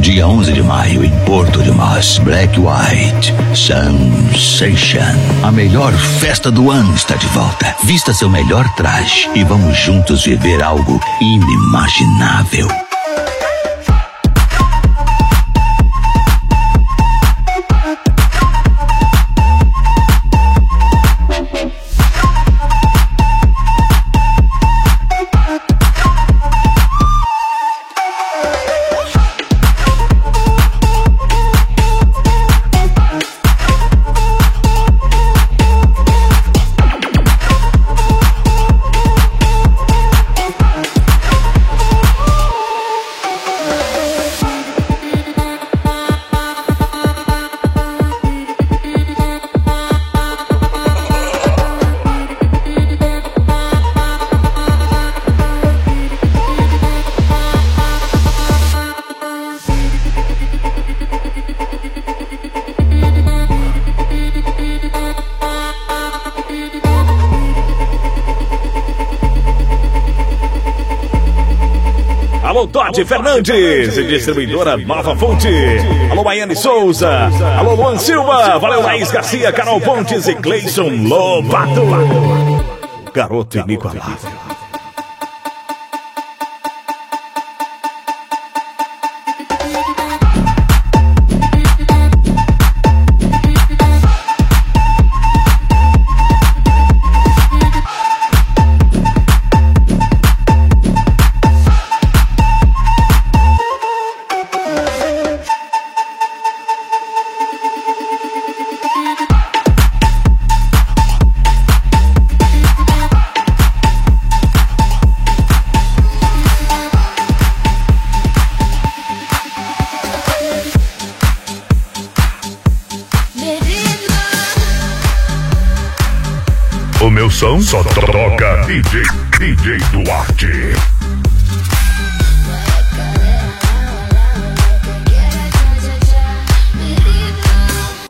Dia 11 de maio, em Porto de Mas, Black White Sensation. A melhor festa do ano está de volta. Vista seu melhor traje e vamos juntos viver algo inimaginável. Alô, Dodge Fernandes, distribuidora Nova Fonte. Alô, Maiane Souza. Alô, Luan Silva. Valeu, Laís Garcia, Carol Pontes e Cleison Lobato. Garoto inigualável. O meu som só toca DJ Duarte.